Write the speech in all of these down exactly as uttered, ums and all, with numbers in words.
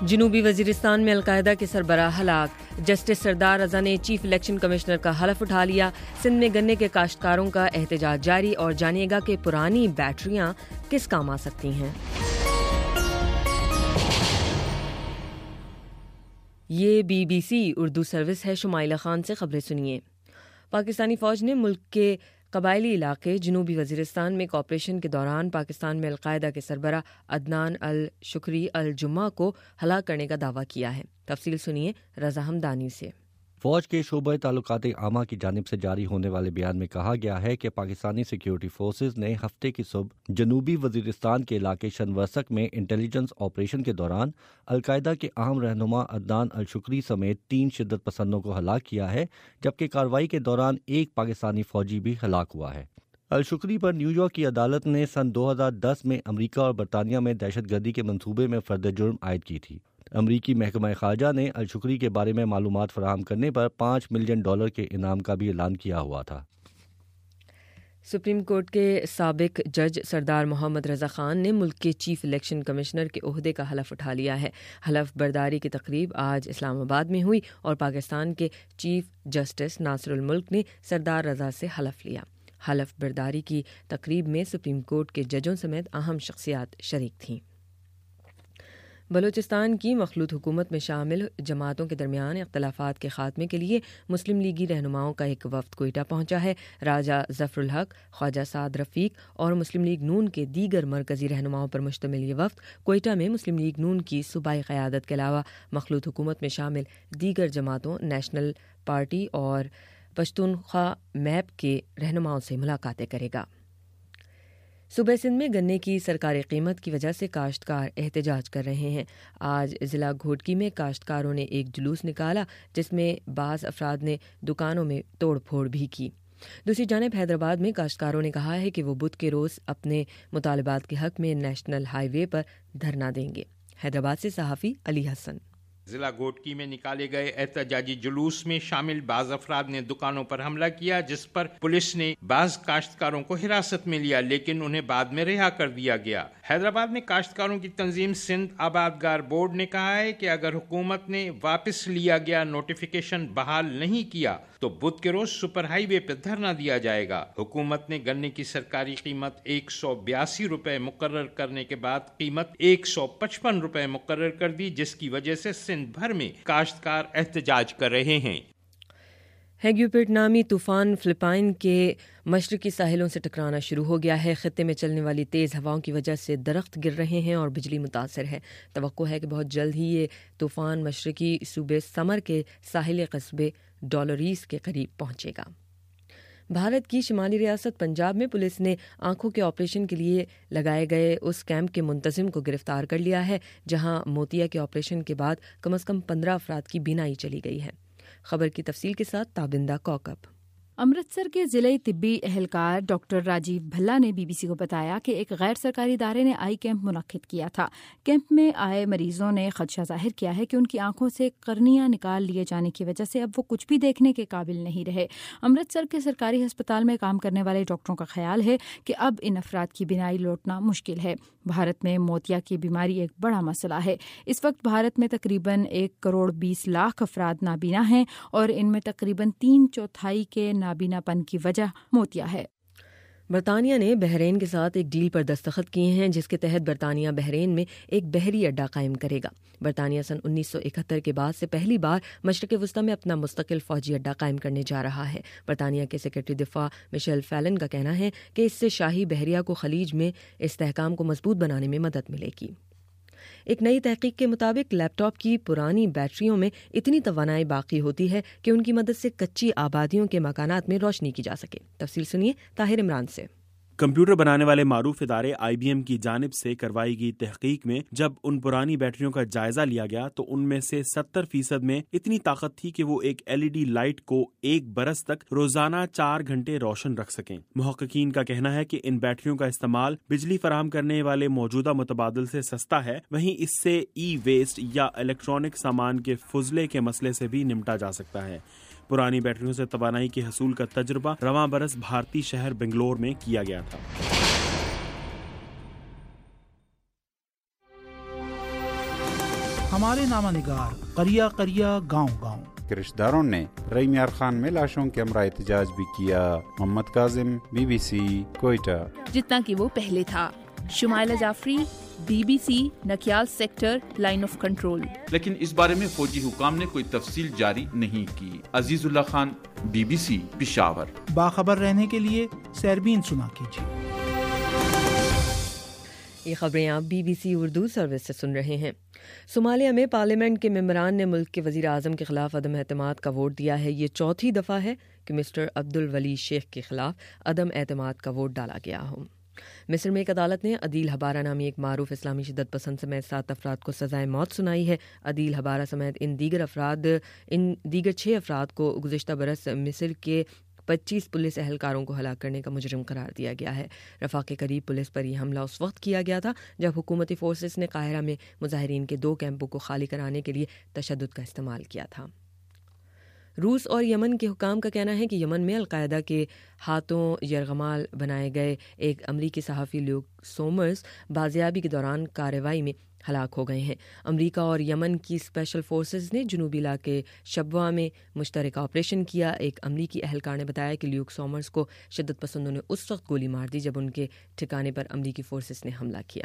جنوبی وزیرستان میں القاعدہ کے سربراہ ہلاک، جسٹس سردار رضا نے چیف الیکشن کمشنر کا حلف اٹھا لیا۔ سندھ میں گنے کے کاشتکاروں کا احتجاج جاری، اور جانیے گا کہ پرانی بیٹریاں کس کام آ سکتی ہیں۔ یہ B B C Urdu service ہے۔ شمائلہ خان سے خبریں سنیے۔ پاکستانی فوج نے ملک کے قبائلی علاقے جنوبی وزیرستان میں آپریشن کے دوران پاکستان میں القاعدہ کے سربراہ عدنان الشکری الجمعہ کو ہلاک کرنے کا دعویٰ کیا ہے۔ تفصیل سنیے رضا ہمدانی سے۔ فوج کے شعبہ تعلقات عامہ کی جانب سے جاری ہونے والے بیان میں کہا گیا ہے کہ پاکستانی سیکیورٹی فورسز نے ہفتے کی صبح جنوبی وزیرستان کے علاقے شنورسک میں انٹیلیجنس آپریشن کے دوران القاعدہ کے اہم رہنما عدنان الشکری سمیت تین شدت پسندوں کو ہلاک کیا ہے، جبکہ کارروائی کے دوران ایک پاکستانی فوجی بھی ہلاک ہوا ہے۔ الشکری پر نیو یارک کی عدالت نے سن دو ہزار دس میں امریکہ اور برطانیہ میں دہشت گردی کے منصوبے میں فرد جرم عائد کی تھی۔ امریکی محکمہ خارجہ نے الشکری کے بارے میں معلومات فراہم کرنے پر پانچ ملین ڈالر کے انعام کا بھی اعلان کیا ہوا تھا۔ سپریم کورٹ کے سابق جج سردار محمد رضا خان نے ملک کے چیف الیکشن کمشنر کے عہدے کا حلف اٹھا لیا ہے۔ حلف برداری کی تقریب آج اسلام آباد میں ہوئی اور پاکستان کے چیف جسٹس ناصر الملک نے سردار رضا سے حلف لیا۔ حلف برداری کی تقریب میں سپریم کورٹ کے ججوں سمیت اہم شخصیات شریک تھیں۔ بلوچستان کی مخلوط حکومت میں شامل جماعتوں کے درمیان اختلافات کے خاتمے کے لیے مسلم لیگی رہنماؤں کا ایک وفد کوئٹہ پہنچا ہے۔ راجہ ظفر الحق، خواجہ سعد رفیق اور مسلم لیگ نون کے دیگر مرکزی رہنماؤں پر مشتمل یہ وفد کوئٹہ میں مسلم لیگ نون کی صوبائی قیادت کے علاوہ مخلوط حکومت میں شامل دیگر جماعتوں، نیشنل پارٹی اور پشتونخوا میپ کے رہنماؤں سے ملاقاتیں کرے گا۔ صوبہ سندھ میں گنے کی سرکاری قیمت کی وجہ سے کاشتکار احتجاج کر رہے ہیں۔ آج ضلع گھوٹکی میں کاشتکاروں نے ایک جلوس نکالا جس میں بعض افراد نے دکانوں میں توڑ پھوڑ بھی کی۔ دوسری جانب حیدرآباد میں کاشتکاروں نے کہا ہے کہ وہ بدھ کے روز اپنے مطالبات کے حق میں نیشنل ہائی وے پر دھرنا دیں گے۔ حیدرآباد سے صحافی علی حسن۔ ضلع گھوٹکی میں نکالے گئے احتجاجی جلوس میں شامل بعض افراد نے دکانوں پر حملہ کیا، جس پر پولیس نے بعض کاشتکاروں کو حراست میں لیا لیکن انہیں بعد میں رہا کر دیا گیا۔ حیدرآباد میں کاشتکاروں کی تنظیم سندھ آبادگار بورڈ نے کہا ہے کہ اگر حکومت نے واپس لیا گیا نوٹیفیکیشن بحال نہیں کیا تو بدھ کے روز سپر ہائی وے پہ دھرنا دیا جائے گا۔ حکومت نے گنے کی سرکاری قیمت ایک سو بیاسی روپے مقرر کرنے کے بعد قیمت ایک سو پچپن روپے مقرر کر دی، جس کی وجہ سے سندھ بھر میں کاشتکار احتجاج کر رہے ہیں۔ ہیگیوپیٹ نامی طوفان فلپائن کے مشرقی ساحلوں سے ٹکرانا شروع ہو گیا ہے۔ خطے میں چلنے والی تیز ہواؤں کی وجہ سے درخت گر رہے ہیں اور بجلی متاثر ہے۔ توقع ہے کہ بہت جلد ہی یہ طوفان مشرقی صوبے سمر کے ساحلی قصبے ڈولوریس کے قریب پہنچے گا۔ بھارت کی شمالی ریاست پنجاب میں پولیس نے آنکھوں کے آپریشن کے لیے لگائے گئے اس کیمپ کے منتظم کو گرفتار کر لیا ہے جہاں موتیا کے آپریشن کے بعد کم از کم پندرہ افراد کی بینائی چلی گئی ہے۔ خبر کی تفصیل کے ساتھ تابندہ کوکب۔ امرتسر کے ضلعی طبی اہلکار ڈاکٹر راجیو بھلا نے بی بی سی کو بتایا کہ ایک غیر سرکاری ادارے نے آئی کیمپ منعقد کیا تھا۔ کیمپ میں آئے مریضوں نے خدشہ ظاہر کیا ہے کہ ان کی آنکھوں سے قرنیہ نکال لیے جانے کی وجہ سے اب وہ کچھ بھی دیکھنے کے قابل نہیں رہے۔ امرتسر کے سرکاری ہسپتال میں کام کرنے والے ڈاکٹروں کا خیال ہے کہ اب ان افراد کی بینائی لوٹنا مشکل ہے۔ بھارت میں موتیا کی بیماری ایک بڑا مسئلہ ہے۔ اس وقت بھارت میں تقریباً ایک کروڑ بیس لاکھ افراد نابینا ہیں اور ان میں تقریباً تین چوتھائی کے نابینا پن کی وجہ موتیا ہے۔ برطانیہ نے بحرین کے ساتھ ایک ڈیل پر دستخط کیے ہیں جس کے تحت برطانیہ بحرین میں ایک بحری اڈہ قائم کرے گا۔ برطانیہ سن انیس سو اکہتر کے بعد سے پہلی بار مشرق وسطی میں اپنا مستقل فوجی اڈہ قائم کرنے جا رہا ہے۔ برطانیہ کے سیکرٹری دفاع مشیل فیلن کا کہنا ہے کہ اس سے شاہی بحریہ کو خلیج میں استحکام کو مضبوط بنانے میں مدد ملے گی۔ ایک نئی تحقیق کے مطابق لیپ ٹاپ کی پرانی بیٹریوں میں اتنی توانائی باقی ہوتی ہے کہ ان کی مدد سے کچی آبادیوں کے مکانات میں روشنی کی جا سکے۔ تفصیل سنیے طاہر عمران سے۔ کمپیوٹر بنانے والے معروف ادارے آئی بی ایم کی جانب سے کروائی گئی تحقیق میں جب ان پرانی بیٹریوں کا جائزہ لیا گیا تو ان میں سے ستر فیصد میں اتنی طاقت تھی کہ وہ ایک ایل ای ڈی لائٹ کو ایک برس تک روزانہ چار گھنٹے روشن رکھ سکیں۔ محققین کا کہنا ہے کہ ان بیٹریوں کا استعمال بجلی فراہم کرنے والے موجودہ متبادل سے سستا ہے، وہیں اس سے ای ویسٹ یا الیکٹرانک سامان کے فضلے کے مسئلے سے بھی نمٹا جا سکتا ہے۔ پرانی بیٹریوں سے توانائی کے حصول کا تجربہ رواں برس بھارتی شہر بنگلور میں کیا گیا تھا۔ ہمارے نامہ نگار قریہ قریہ گاؤں گاؤں کے رشتہ داروں نے رحیم یار خان میں لاشوں کے ہمراہ احتجاج بھی کیا. Muhammad Kazim, B B C, Quetta. جتنا کہ وہ پہلے تھا. Shumaila Jafri, B B C, Nikyal sector, line of control. لیکن اس بارے میں فوجی حکام نے کوئی تفصیل جاری نہیں کی. Aziz Ullah Khan, B B C, Peshawar. باخبر رہنے کے لیے سیربین سنا کیجیے. یہ خبریں آپ B B C Urdu service سے سن رہے ہیں. صومالیہ میں پارلیمنٹ کے ممبران نے ملک کے وزیر اعظم کے خلاف عدم اعتماد کا ووٹ دیا ہے. یہ چوتھی دفعہ ہے کہ مسٹر عبد الولی شیخ کے خلاف عدم اعتماد کا ووٹ ڈالا گیا ہو. مصر میں ایک عدالت نے عدیل حبارہ نامی ایک معروف اسلامی شدت پسند سمیت سات افراد کو سزائے موت سنائی ہے. عدیل حبارہ سمیت ان دیگر افراد ان دیگر چھ افراد کو گزشتہ برس مصر کے پچیس پولیس اہلکاروں کو ہلاک کرنے کا مجرم قرار دیا گیا ہے. رفح کے قریب پولیس پر یہ حملہ اس وقت کیا گیا تھا جب حکومتی فورسز نے قاہرہ میں مظاہرین کے دو کیمپوں کو خالی کرانے کے لیے تشدد کا استعمال کیا تھا. روس اور یمن کے حکام کا کہنا ہے کہ یمن میں القاعدہ کے ہاتھوں یرغمال بنائے گئے ایک امریکی صحافی لیوک سومرز بازیابی کے دوران کارروائی میں ہلاک ہو گئے ہیں. امریکہ اور یمن کی اسپیشل فورسز نے جنوبی علاقے شبوہ میں مشترکہ آپریشن کیا. ایک امریکی اہلکار نے بتایا کہ لیوک سومرز کو شدت پسندوں نے اس وقت گولی مار دی جب ان کے ٹھکانے پر امریکی فورسز نے حملہ کیا.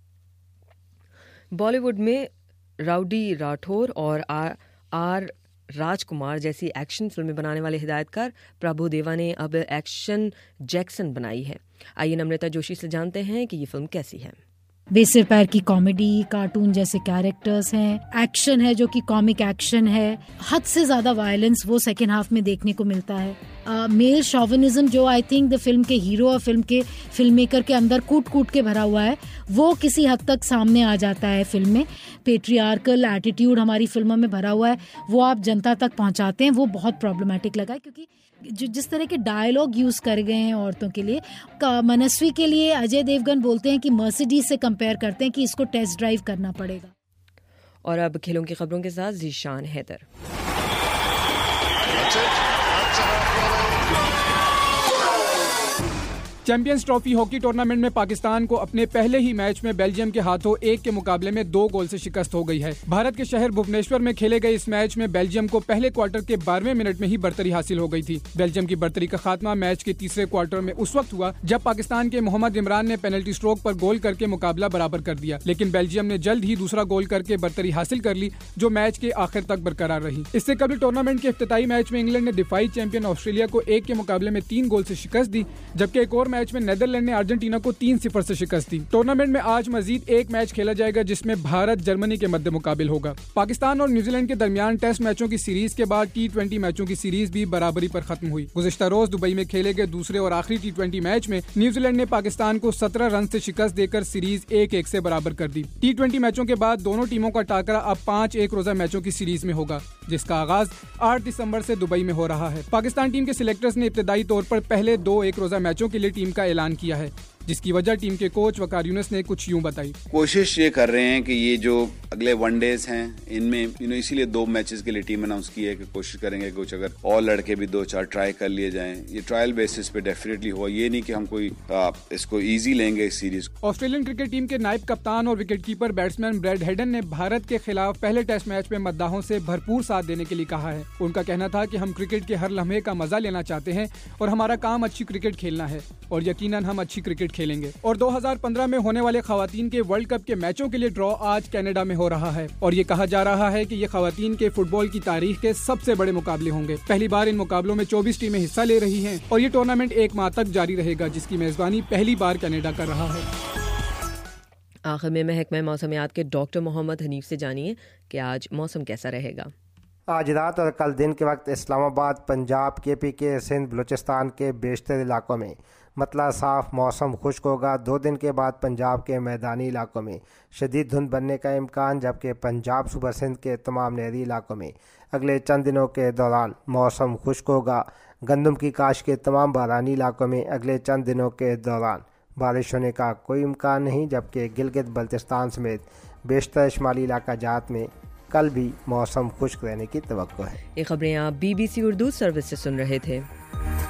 بالی ووڈ میں راؤڈی راٹھور اور آر, آر راج کمار جیسی ایکشن فلمیں بنانے والے ہدایت کار پرابھو دیوا نے اب ایکشن جیکسن بنائی ہے. آئیے نمرتا جوشی سے جانتے ہیں کہ یہ فلم کیسی ہے. بے سر پیر کی کامیڈی، کارٹون جیسے کیریکٹرز ہیں، ایکشن ہے جو کہ کامک ایکشن ہے، حد سے زیادہ وائلنس وہ سیکنڈ ہاف میں دیکھنے کو ملتا ہے. میل شوونزم جو آئی تھنک دا فلم کے ہیرو اور فلم کے فلم میکر کے اندر کوٹ کوٹ کے بھرا ہوا ہے وہ کسی حد تک سامنے آ جاتا ہے فلم میں. پیٹریارکل ایٹیٹیوڈ ہماری فلموں میں بھرا ہوا ہے وہ آپ جنتا تک پہنچاتے ہیں، وہ بہت پرابلمٹک لگا ہے کیونکہ جو جس طرح کے ڈائلاگ یوز کر گئے ہیں عورتوں کے لیے. منسوی کے لیے اجے دیوگن بولتے ہیں کہ مرسیڈیز سے کمپیئر کرتے ہیں کہ اس کو ٹیسٹ ڈرائیو کرنا پڑے گا. اور اب کھیلوں کی خبروں کے ساتھ Zeeshan Haider. Champions trophy hockey tournament میں پاکستان کو اپنے پہلے ہی میچ میں بیلجیم کے ہاتھوں ایک کے مقابلے میں دو گول سے شکست ہو گئی ہے. بھارت کے شہر بھونیشور میں کھیلے گئے اس میچ میں بیلجیم کو پہلے کوارٹر کے بارہویں منٹ میں ہی برتری حاصل ہو گئی تھی. بیلجیم کی برتری کا خاتمہ میچ کے تیسرے کوارٹر میں اس وقت ہوا جب پاکستان کے محمد عمران نے پینلٹی سٹروک پر گول کر کے مقابلہ برابر کر دیا، لیکن بیلجیم نے جلد ہی دوسرا گول کر کے برتری حاصل کر لی جو میچ کے آخر تک برقرار رہی. اس سے قبل ٹورنامنٹ کے افتتاحی میچ میں انگلینڈ نے دفاعی چیمپئن آسٹریلیا کو ایک کے مقابلے میں تین گول سے شکست دی، جبکہ ایک اور میچ میں نیدرلینڈ ارجنٹینا کو تین صفر سے شکست دی. ٹورنامنٹ میں آج مزید ایک میچ کھیلا جائے گا جس میں بھارت جرمنی کے مد مقابل ہوگا. پاکستان اور نیوزی لینڈ کے درمیان ٹیسٹ میچوں کی سیریز کے بعد ٹی ٹوینٹی میچوں کی سیریز بھی برابری پر ختم ہوئی. گزشتہ روز دبئی میں کھیلے گئے دوسرے اور آخری ٹی ٹوینٹی میچ میں نیوزی لینڈ نے پاکستان کو سترہ رن سے شکست دے کر سیریز ایک ایک سے برابر کر دی. ٹی ٹوینٹی میچوں کے بعد دونوں ٹیموں کا ٹاکرا اب پانچ ایک روزہ میچوں کی سیریز میں ہوگا جس کا آغاز آٹھ دسمبر سے دبئی میں ہو رہا ہے. پاکستان ٹیم کے سلیکٹرز نے ابتدائی طور پر پہلے دو ایک روزہ میچوں کے لیے ٹیم کا اعلان کیا ہے، جس کی وجہ ٹیم کے کوچ وقار یونس نے کچھ یوں بتائی. کوشش یہ کر رہے ہیں کہ یہ جو اگلے ون ڈیز ہیں ان میں یو نو اسی لیے دو میچز کے لیے ٹیم اناؤنس کی ہے کہ کوشش کریں گے کچھ اگر اور لڑکے بھی دو چار ٹرائی کر لیے جائیں. یہ ٹرائل بیسس پہ ڈیفینیٹلی ہوا، یہ نہیں کہ ہم کوئی اس کو ایزی لیں گے اس سیریز. آسٹریلین کرکٹ ٹیم کے نائب کپتان اور wicket keeper batsman Brad Haddin نے بھارت کے خلاف پہلے ٹیسٹ میچ میں مداحوں سے بھرپور ساتھ دینے کے لیے کہا ہے. ان کا کہنا تھا کہ ہم کرکٹ کے ہر لمحے کا مزہ لینا چاہتے ہیں اور ہمارا کام اچھی کرکٹ کھیلنا ہے اور یقیناً ہم اچھی کرکٹ کھیلیں گے. اور دو ہزار پندرہ میں ہونے والے خواتین کے ورلڈ کپ کے میچوں کے لیے ڈرا آج کینیڈا میں ہو رہا ہے اور یہ کہا جا رہا ہے کہ یہ خواتین کے فٹ بال کی تاریخ کے سب سے بڑے مقابلے ہوں گے. پہلی بار ان مقابلوں میں چوبیس ٹیمیں حصہ لے رہی ہیں اور یہ ٹورنامنٹ ایک ماہ تک جاری رہے گا جس کی میزبانی پہلی بار کینیڈا کر رہا ہے. آخر میں محکمہ موسمیات کے ڈاکٹر محمد حنیف سے جانیے کہ آج موسم کیسا رہے گا. آج رات اور کل دن کے وقت اسلام آباد، پنجاب، کے پی کے، سندھ، بلوچستان کے بیشتر علاقوں میں مطلع صاف موسم خشک ہوگا. دو دن کے بعد پنجاب کے میدانی علاقوں میں شدید دھند بننے کا امکان، جبکہ پنجاب صوبہ سندھ کے تمام نہری علاقوں میں اگلے چند دنوں کے دوران موسم خشک ہوگا. گندم کی کاشت کے تمام بارانی علاقوں میں اگلے چند دنوں کے دوران بارش ہونے کا کوئی امکان نہیں، جبکہ گلگت بلتستان سمیت بیشتر شمالی علاقہ جات میں کل بھی موسم خشک رہنے کی توقع ہے. یہ خبریں آپ B B C Urdu service سے سن رہے تھے.